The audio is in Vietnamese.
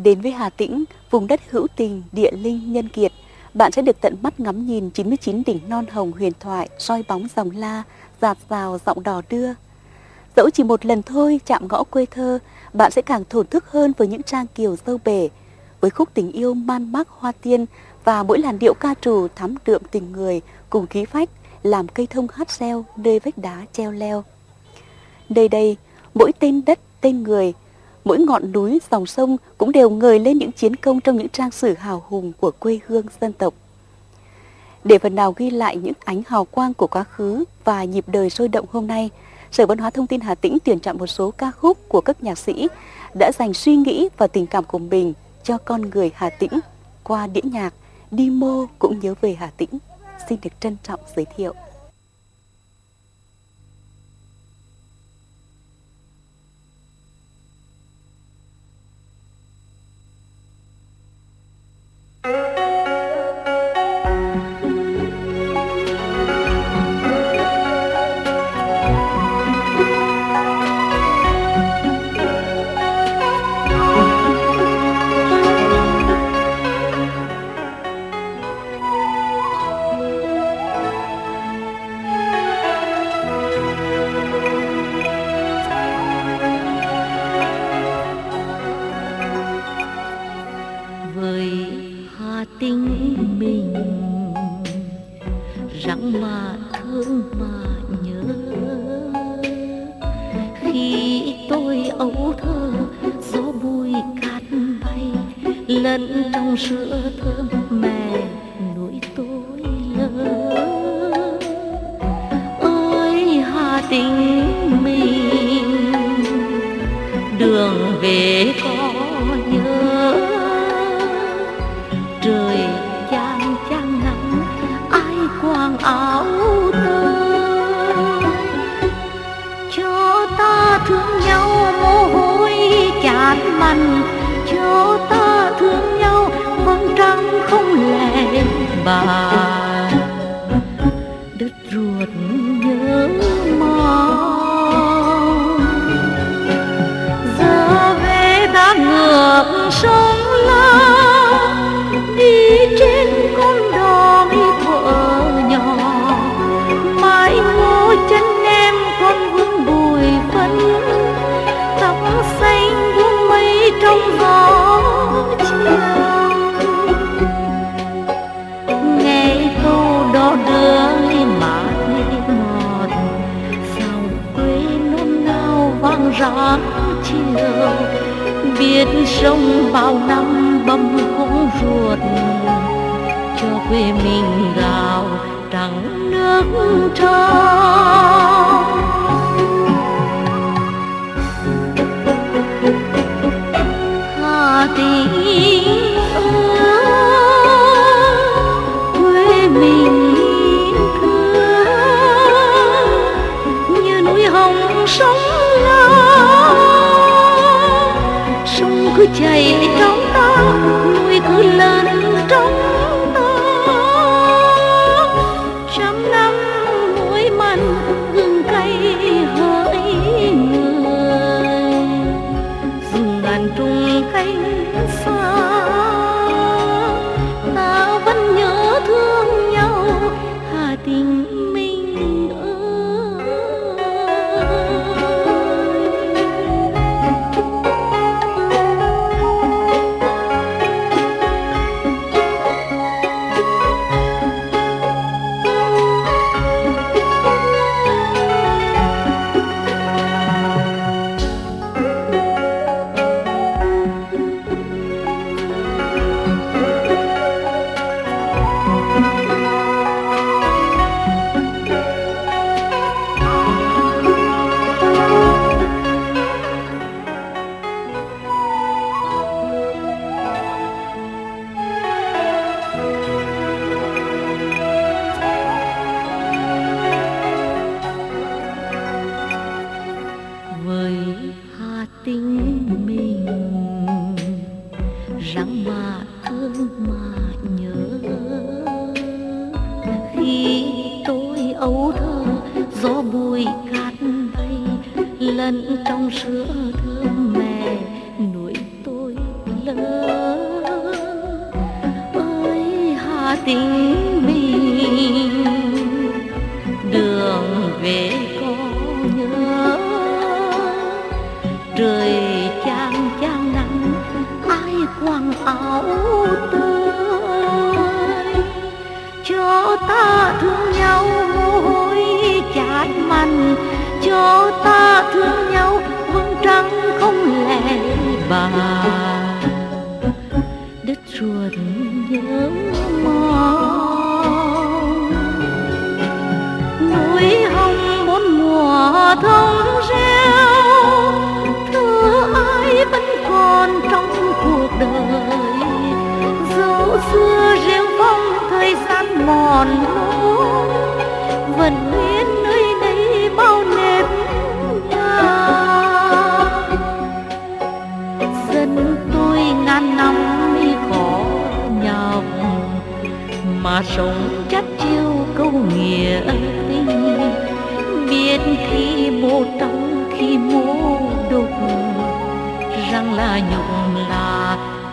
Đến với Hà Tĩnh, vùng đất hữu tình, địa linh, nhân kiệt, bạn sẽ được tận mắt ngắm nhìn 99 đỉnh non hồng huyền thoại, soi bóng dòng la, dạt dào giọng đò đưa. Dẫu chỉ một lần thôi chạm ngõ quê thơ, bạn sẽ càng thổn thức hơn với những trang kiều dâu bể, với khúc tình yêu man mác hoa tiên và mỗi làn điệu ca trù thắm đượm tình người cùng khí phách làm cây thông hát reo nơi vách đá treo leo. Nơi đây, mỗi tên đất, tên người, mỗi ngọn núi, dòng sông cũng đều ngời lên những chiến công trong những trang sử hào hùng của quê hương dân tộc. Để phần nào ghi lại những ánh hào quang của quá khứ và nhịp đời sôi động hôm nay, Sở Văn hóa Thông tin Hà Tĩnh tuyển chọn một số ca khúc của các nhạc sĩ đã dành suy nghĩ và tình cảm của mình cho con người Hà Tĩnh qua đĩa nhạc Đi Mô Cũng Nhớ Về Hà Tĩnh. Xin được trân trọng giới thiệu. lẫn trong sữa thơm mẹ nuôi tôi lớn. Ơi Hà Tĩnh mình, đường về có nhớ, trời chang chang nắng ai quàng áo tơi, cho ta thương nhau mồ hôi chán mặn, cho ta thương nhau vầng trăng không lẽ bạt. Đất ruột nhớ mong giờ về ta ngược sông La, đi trên con đò mi thuở nhỏ, mãi ngó chân em con vương bụi phấn, tóc xanh buông mây trong gió chiều. Nghe câu đó đưa mát ngọt, sao quê nôn nao vang rã chiều, biết sông bao năm bầm cũng ruột, cho quê mình gạo trắng nước trong. Hà Tĩnh ơi, quê mình thương như núi hồng sông La, sông cứ chảy trong ta, núi cứ lớn trong ta. Trăm năm muối mặn gừng cay hỡi người, dùng ngàn trùng cánh xa, ta vẫn nhớ thương nhau Hà Tĩnh mình ơi. Với Hà Tĩnh mình, rằng mà thương mà nhớ, khi tôi ấu thơ gió bụi cát bay, lẫn trong sữa thơm mẹ nuôi tôi lớn. tình mình. Đường về có nhớ, trời chang chang nắng, ai quàng áo tơi. Cho ta thương nhau mồ hôi chát mặn, cho ta thương nhau vầng trăng không lẽ bà. Đất ruột nhớ mong, núi hồng bốn mùa thông reo, thưa ai vẫn còn trong cuộc đời. Dẫu xưa rêu phong thời gian mòn mỏi, vẫn nguyên nơi đây bao nếp nhà. Dân tôi ngàn năm mi khó nhọc, mà sống chắt chiêu câu nghĩa tình. Biết khi mô trong khi mô đục, rằng là nhục là